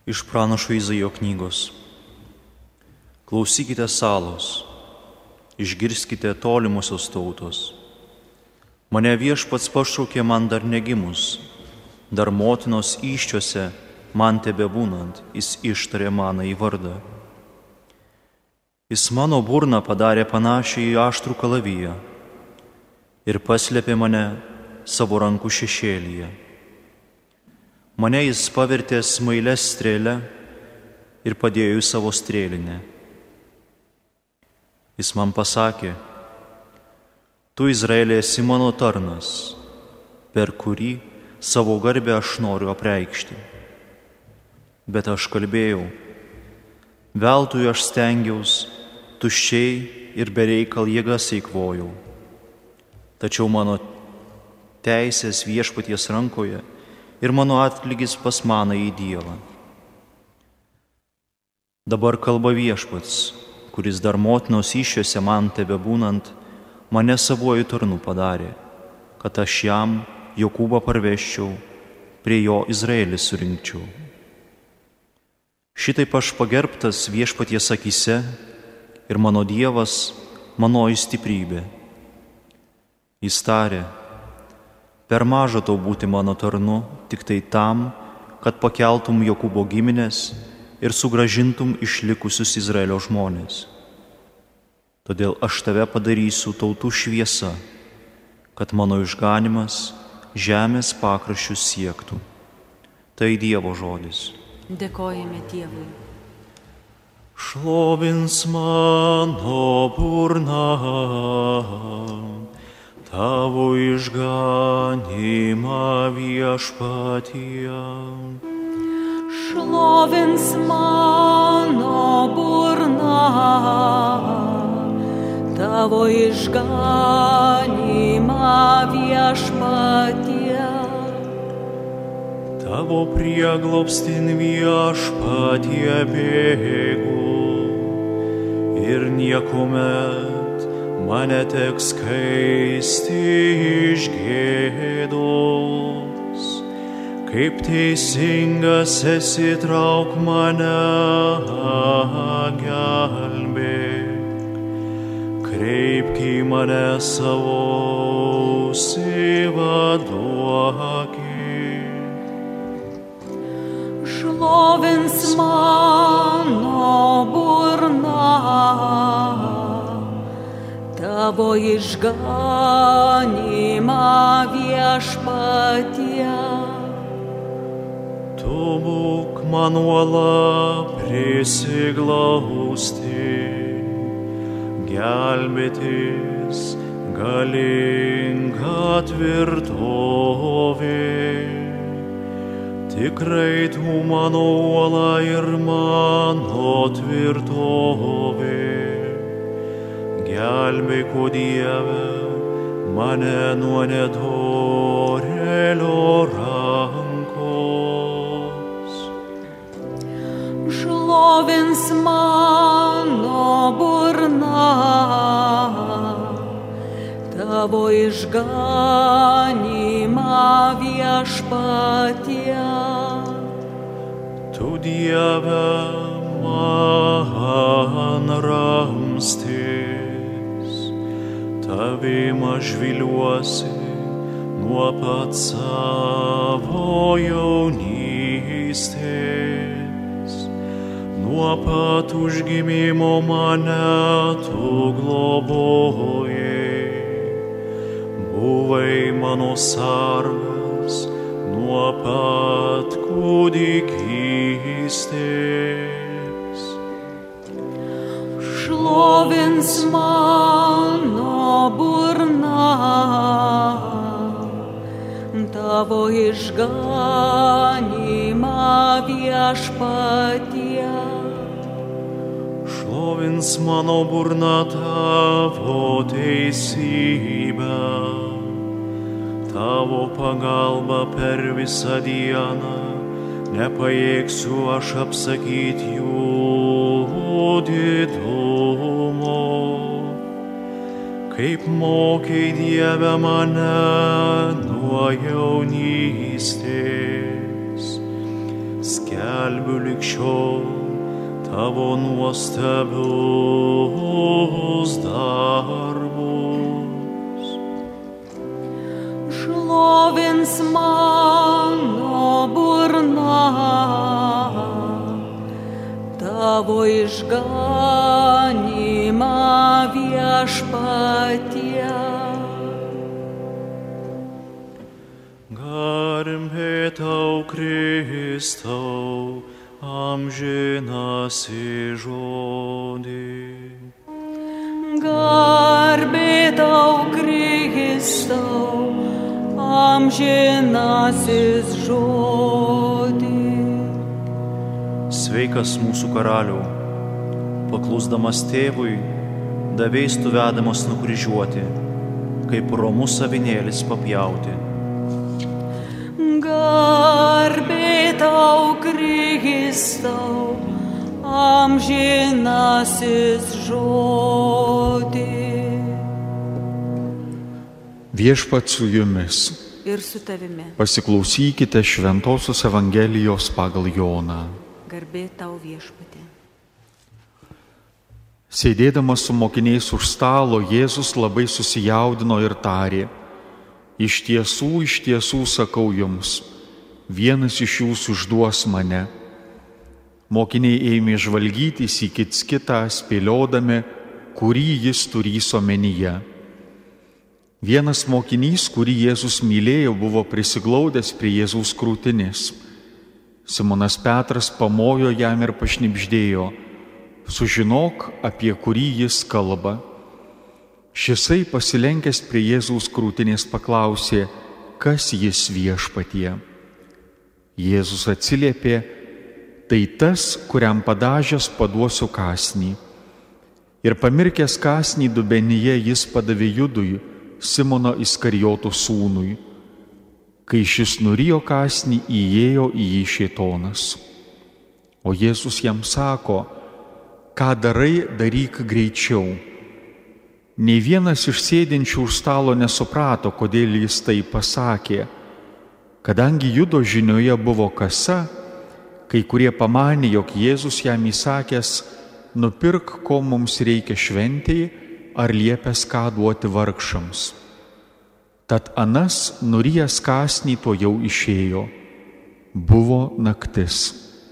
Iš pranašo Izaijo knygos. Klausykite salos, išgirskite tolimusios tautos. Mane Viešpats pašaukė man dar negimus, dar motinos įsčiose man tebebūnant, jis ištarė mano į vardą. Jis mano burną padarė panašiai į aštrų kalaviją ir paslėpė mane savo rankų šešėlyje. Mane jis pavertė smailę strėlę ir padėjo į savo strėlinę. Jis man pasakė: Tu, Izraelė, esi mano tarnas, per kurį savo garbę aš noriu apreikšti. Bet aš kalbėjau: Veltui aš stengiaus, tuščiai ir bereikal jėgas eikvojau. Tačiau mano teisės Viešpaties rankoje ir mano atlygis pas manąjį Dievą. Dabar kalba Viešpats, kuris dar motinos įsčiose man tebebūnant, mane savuoju tarnu padarė, kad aš jam Jokūbą parveščiau, prie jo Izraelį surinkčiau. Šitaip aš pagerbtas Viešpaties akyse ir mano Dievas manoji stiprybė. Jis tarė: Per maža tau būti mano tarnu, tik tai tam, kad pakeltum Jokūbo giminės ir sugrąžintum išlikusius Izraelio žmonės. Todėl aš tave padarysiu tautų šviesa, kad mano išganimas žemės pakraščius siektų. Tai Dievo žodis. Dėkojame Dievui. Šlovins mano burna Tavo išganimą Viešpatie. Šlovins mano burna Tavo išganimą Viešpatie. Tavo prieglobstin Viešpatie bėgu ir niekuomet mane teks kaisti iš gėdos. Kaip teisingas esi, trauk mane, gelbėk. Kreipk į mane savo ausį, vaduokit. Šlovins mano burna Tavo išganimą Viešpatie. Tu būk man uola prisiglausti, gelbėtis galinga tvirtovė. Tikrai tu mano uola ir mano tvirtovė. Gelbėk, o Dieve, mane nuo nedorėlio rankos. Šlovins mano burna Tavo išganimą Viešpatie. Tu, Dieve, man ramstis, Tavim aš viliuosi nuo pat savo jaunystės. Nuo pat užgimimo mane tu globojai, buvai mano sargas nuo pat kūdikystės. Šlovins mano burna Tavo išganimą Viešpatie. Šlovins mano burna Tavo teisybę, Tavo pagalba per visą dieną, nepajėgsiu aš apsakyti jų didumo. Kaip mokei, Dieve, mane nuo jaunystės, skelbiu lig šiol tavo nuostabius darbus. Šlovins mano burna tavo išganymą Viešpatie. Garbė tau, Kristau, amžinasi žodį. Garbė tau, Kristau, amžinasis žodį. Sveikas mūsų karaliau, paklusdamas tėvui, davėjai tu vedamas nukryžiuoti, kaip romus avinėlis papjauti. Garbė tau, Kristau, amžinasis žodį. Viešpats su jumis. Ir su tavimi. Pasiklausykite Šventosios Evangelijos pagal Joną. Garbė tau, Viešpatie. Sėdėdamas su mokiniais už stalo, Jėzus labai susijaudino ir tarė: iš tiesų sakau jums, vienas iš jūsų išduos mane. Mokiniai ėmė žvalgytis į kitą, spėliodami, kurį jis turys omenyje. Vienas mokinys, kurį Jėzus mylėjo, buvo prisiglaudęs prie Jėzaus krūtinės. Simonas Petras pamojo jam ir pašnibždėjo: sužinok, apie kurį jis kalba. Šisai pasilenkęs prie Jėzaus krūtinės paklausė: kas jis, Viešpatie? Jėzus atsiliepė: tai tas, kuriam padažęs paduosiu kąsnį. Ir pamirkęs kąsnį dubenyje jis padavė Judui, Simono Iskarijoto sūnui. Kai šis nurijo kąsnį, įėjo į jį šėtonas. O Jėzus jam sako: ką darai, daryk greičiau. Nei vienas iš sėdinčių už stalo nesuprato, kodėl jis tai pasakė. Kadangi Judo žinioje buvo kasa, kai kurie pamanė, jog Jėzus jam įsakęs: nupirk, ko mums reikia šventei, ar liepęs ką duoti vargšams. Tad anas, nurijęs kąsnį, to jau išėjo. Buvo naktis.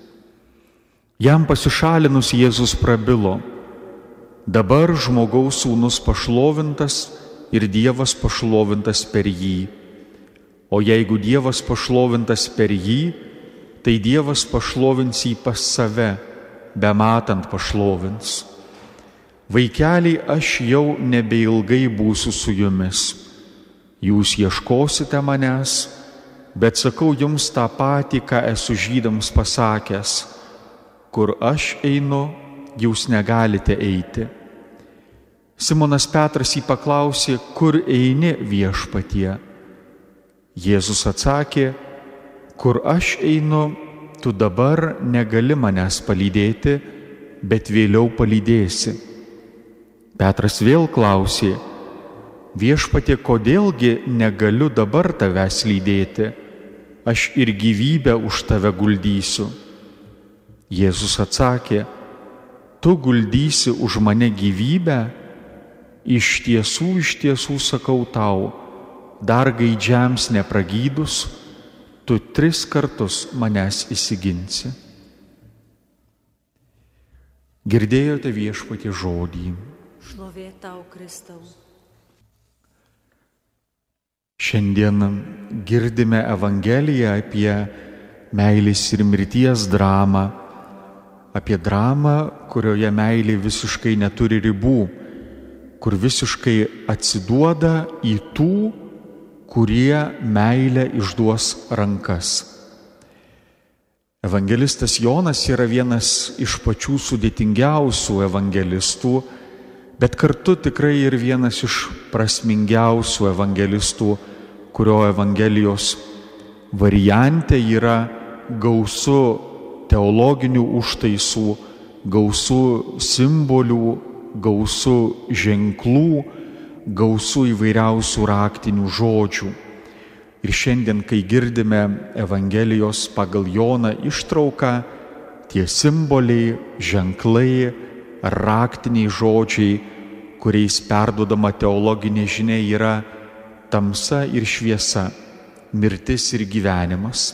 Jam pasišalinus Jėzus prabilo: dabar žmogaus sūnus pašlovintas ir Dievas pašlovintas per jį. O jeigu Dievas pašlovintas per jį, tai Dievas pašlovins jį pas save, bematant pašlovins. Vaikeliai, aš jau nebeilgai būsiu su jumis. Jūs ieškosite manęs, bet sakau jums tą patį, ką esu žydams pasakęs: kur aš einu, jūs negalite eiti. Simonas Petras jį paklausė: kur eini, Viešpatie? Jėzus atsakė: kur aš einu, tu dabar negali manęs palydėti, bet vėliau palydėsi. Petras vėl klausė: Viešpatie, kodėlgi negaliu dabar tavęs lydėti? Aš ir gyvybę už tave guldysiu. Jėzus atsakė: tu guldysi už mane gyvybę? Iš tiesų sakau tau, dar gaidžiams nepragydus, tu 3 kartus manęs įsiginsi. Girdėjote Viešpatie žodį. Šlovė tau, Kristau. Šiandien girdime Evangeliją apie meilės ir mirties dramą, apie dramą, kurioje meilė visiškai neturi ribų, kur visiškai atsiduoda į tų, kurie meilę išduos rankas. Evangelistas Jonas yra vienas iš pačių sudėtingiausių evangelistų, bet kartu tikrai ir vienas iš prasmingiausių evangelistų, kurio Evangelijos variante yra gausu teologinių užtaisų, gausu simbolių, gausu ženklų, gausu įvairiausių raktinių žodžių. Ir šiandien, kai girdime Evangelijos pagal Joną ištrauką, tie simboliai, ženklai, raktiniai žodžiai, kuriais perduodama teologinė žinia, yra tamsa ir šviesa, mirtis ir gyvenimas.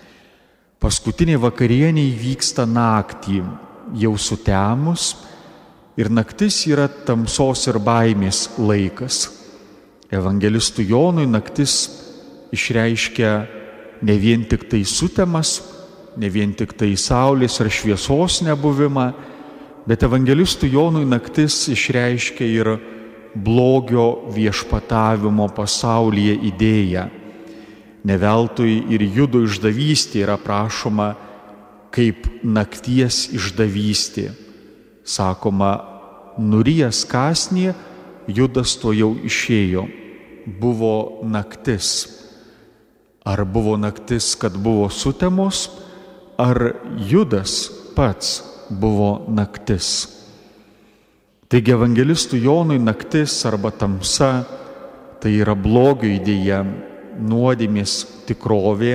Paskutinė vakarienė įvyksta naktį, jau sutemus, ir naktis yra tamsos ir baimės laikas. Evangelistui Jonui naktis išreiškia ne vien tik tai sutemas, ne vien tik tai saulės ar šviesos nebuvimą, bet evangelistui Jonui naktis išreiškia ir blogio viešpatavimo pasaulyje idėją. Ne veltui ir Judo išdavystė yra aprašoma kaip nakties išdavystė. Sakoma, nurijęs kąsnį, Judas to jau išėjo. Buvo naktis. Ar buvo naktis, kad buvo sutemos, ar Judas pats buvo naktis? Taigi evangelistui Jonui naktis arba tamsa tai yra blogio idėja, nuodėmės tikrovė,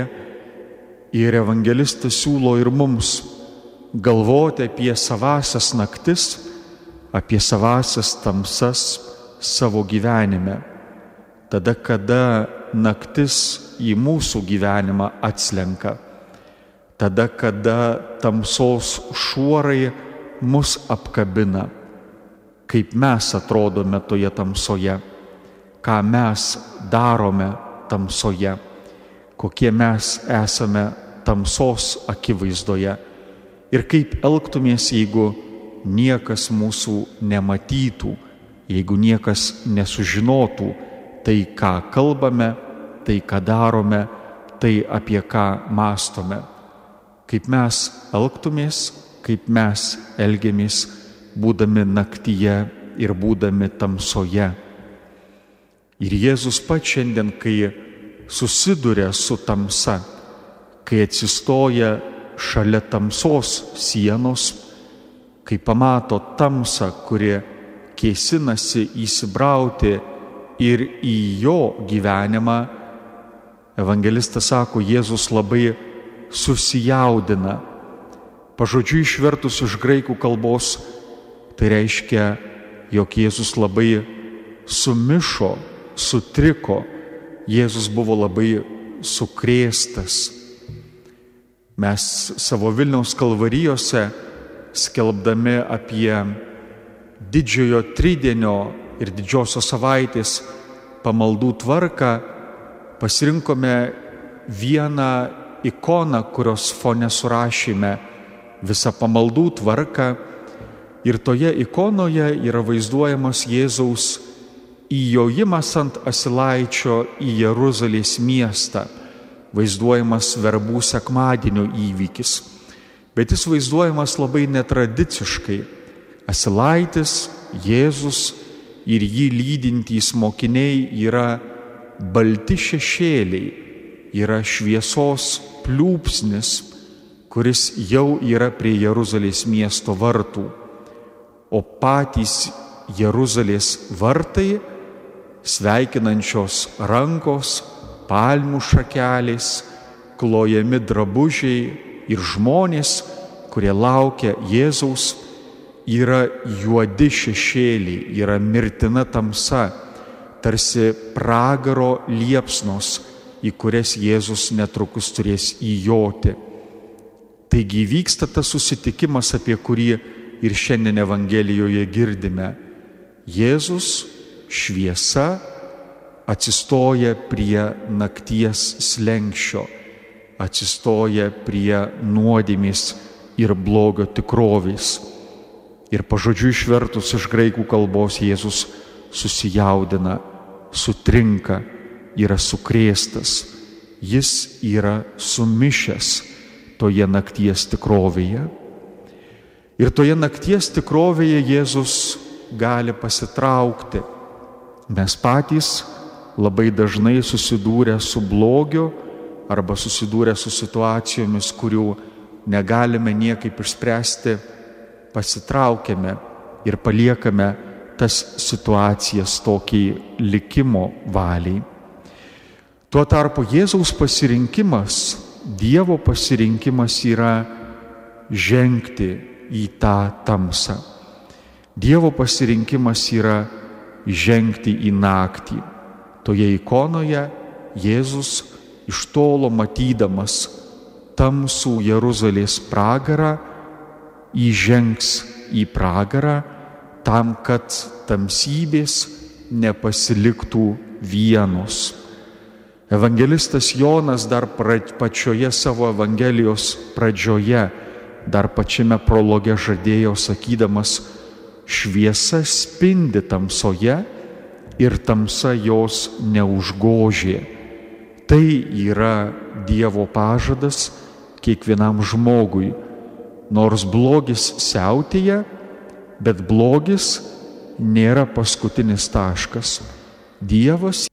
ir evangelistas siūlo ir mums galvoti apie savasias naktis, apie savasias tamsas savo gyvenime. Tada, kada naktis į mūsų gyvenimą atslenka, tada, kada tamsos šuorai mus apkabina, kaip mes atrodome toje tamsoje, ką mes darome tamsoje, kokie mes esame tamsos akivaizdoje ir kaip elgtumės, jeigu niekas mūsų nematytų, jeigu niekas nesužinotų tai, ką kalbame, tai, ką darome, tai, apie ką mąstome. Kaip mes elgtumės, kaip mes elgiamės, būdami naktyje ir būdami tamsoje. Ir Jėzus pats šiandien, kai susiduria su tamsa, kai atsistoja šalia tamsos sienos, kai pamato tamsą, kuri kėsinasi įsibrauti ir į jo gyvenimą, evangelistas sako, Jėzus labai susijaudina. Pažodžiui išvertus iš graikų kalbos, tai reiškia, jog Jėzus labai sumišo, sutriko, Jėzus buvo labai sukrėstas. Mes savo Vilniaus kalvarijose, skelbdami apie didžiojo tridienio ir didžiosios savaitės pamaldų tvarką, pasirinkome vieną ikoną, kurios fone surašėme visą pamaldų tvarką, ir toje ikonoje yra vaizduojamas Jėzaus įjojimas ant asilaičio į Jeruzalės miestą, vaizduojamas verbų sekmadienio įvykis. Bet jis vaizduojamas labai netradiciškai. Asilaitis, Jėzus ir jį lydintys mokiniai yra balti šešėliai, yra šviesos pliūpsnis, kuris jau yra prie Jeruzalės miesto vartų. O patys Jeruzalės vartai, sveikinančios rankos, palmių šakelės, klojami drabužiai ir žmonės, kurie laukia Jėzaus, yra juodi šešėliai, yra mirtina tamsa, tarsi pragaro liepsnos, į kurias Jėzus netrukus turės įjoti. Taigi vyksta tas susitikimas, apie kurį ir šiandien Evangelijoje girdime. Jėzus, šviesa, atsistoja prie nakties slenksčio, atsistoja prie nuodėmės ir blogio tikrovės. Ir pažodžiui išvertus iš graikų kalbos, Jėzus susijaudina, sutrinka, yra sukrėstas. Jis yra sumišęs toje nakties tikrovėje. Ir toje nakties tikrovėje Jėzus gali pasitraukti. Mes patys labai dažnai susidūrę su blogiu arba susidūrę su situacijomis, kurių negalime niekaip išspręsti, pasitraukiame ir paliekame tas situacijas tokiai likimo valiai. Tuo tarpu Jėzaus pasirinkimas, Dievo pasirinkimas yra žengti į tą tamsą. Dievo pasirinkimas yra žengti į naktį. Toje ikonoje Jėzus iš tolo matydamas tamsų Jeruzalės pragarą įžengs į pragarą tam, kad tamsybės nepasiliktų vienos. Evangelistas Jonas dar pačioje savo Evangelijos pradžioje, dar pačiame prologe žadėjo sakydamas, šviesa spindi tamsoje ir tamsa jos neužgožė. Tai yra Dievo pažadas kiekvienam žmogui. Nors blogis siautėja, bet blogis nėra paskutinis taškas. Dievas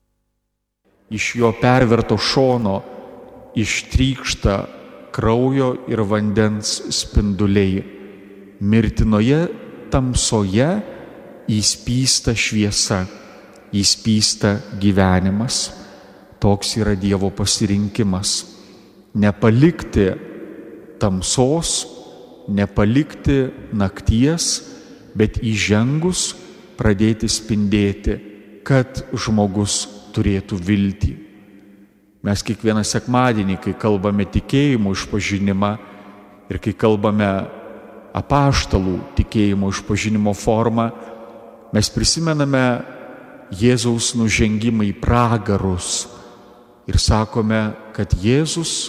iš jo perverto šono ištrykšta kraujo ir vandens spinduliai. Mirtinoje tamsoje įspysta šviesa, įspysta gyvenimas. Toks yra Dievo pasirinkimas. Nepalikti tamsos, nepalikti nakties, bet įžengus pradėti spindėti, kad žmogus turėtų viltį. Mes kiekvieną sekmadienį, kai kalbame tikėjimo išpažinimą ir kai kalbame apaštalų tikėjimo išpažinimo formą, mes prisimename Jėzaus nužengimą į pragarus ir sakome, kad Jėzus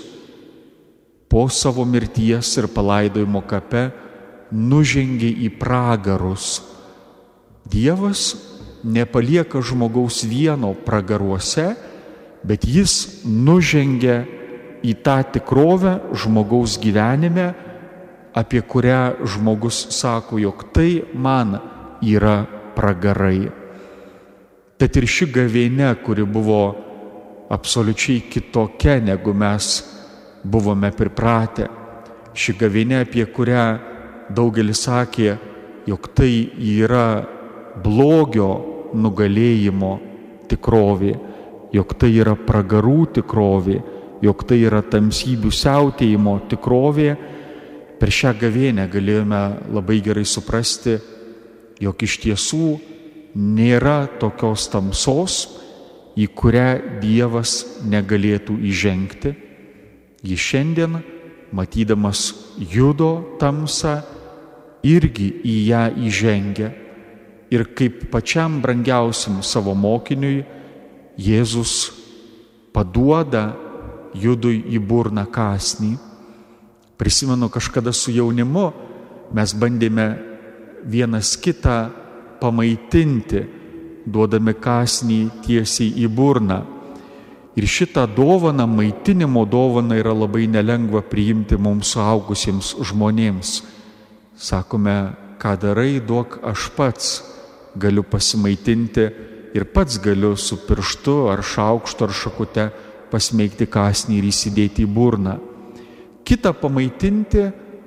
po savo mirties ir palaidojimo kape nužengė į pragarus. Dievas nepalieka žmogaus vieno pragaruose, bet jis nužengia į tą tikrovę žmogaus gyvenime, apie kurią žmogus sako, jog tai man yra pragarai. Tad ir ši gavėnia, kuri buvo absoliučiai kitokia, negu mes buvome pripratę, ši gavėnia, apie kurią daugelis sakė, jog tai yra blogio nugalėjimo tikrovė, jog tai yra pragarų tikrovė, jog tai yra tamsybių siautėjimo tikrovė, per šią gavėnią galėjome labai gerai suprasti, jog iš tiesų nėra tokios tamsos, į kurią Dievas negalėtų įžengti. Jis šiandien, matydamas judo tamsą, irgi į ją įžengia. Ir kaip pačiam brangiausiam savo mokiniui, Jėzus paduoda judui į burną kąsnį. Prisimenu, kažkada su jaunimu mes bandėme vienas kitą pamaitinti, duodami kąsnį tiesiai į burną. Ir šitą dovaną, maitinimo dovaną, yra labai nelengva priimti mums suaugusiems žmonėms. Sakome, ką darai, duok, aš pats galiu pasimaitinti ir pats galiu su pirštu ar šaukštu ar šakute pasmeigti kąsnį ir įsidėti į burną. Kita pamaitinti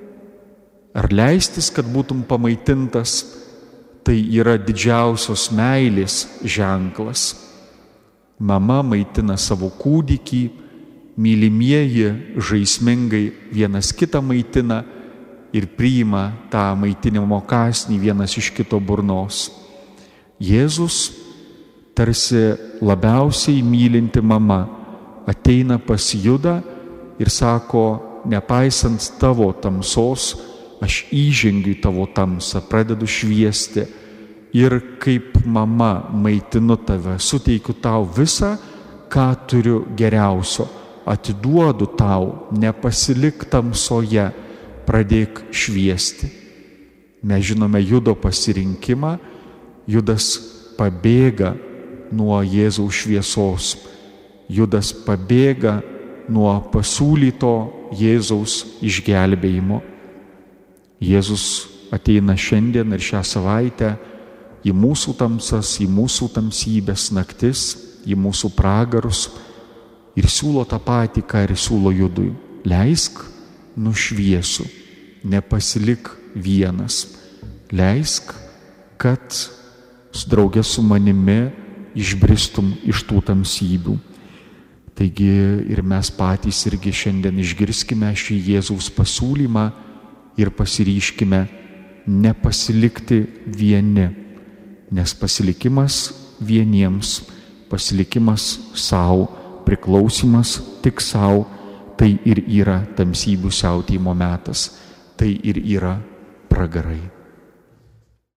ar leistis, kad būtum pamaitintas, tai yra didžiausios meilės ženklas. Mama maitina savo kūdikį, mylimieji žaismingai vienas kitą maitina ir priima tą maitinimo kąsnį vienas iš kito burnos. Jėzus, tarsi labiausiai mylinti mama, ateina pas Judą ir sako, nepaisant tavo tamsos, aš įžengiu į tavo tamsą, pradedu šviesti ir kaip mama maitinu tave, suteikiu tau visą, ką turiu geriausio, atiduodu tau, nepasilik tamsoje, pradėk šviesti. Mes žinome Judo pasirinkimą, Judas pabėga nuo Jėzaus šviesos, Judas pabėga nuo pasiūlyto Jėzaus išgelbėjimo. Jėzus ateina šiandien ir šią savaitę į mūsų tamsas, į mūsų tamsybės naktis, į mūsų pragarus ir siūlo tą patį, ką ir siūlo Judui. Leisk, nušviesiu, nepasilik vienas. Leisk, kad draugė su manimi išbristum iš tų tamsybių. Taigi ir mes patys irgi šiandien išgirskime šį Jėzaus pasiūlymą ir pasiryškime nepasilikti vieni, nes pasilikimas vieniems, pasilikimas savo, priklausimas tik savo, tai ir yra tamsybių siautėjimo metas, tai ir yra pragarai.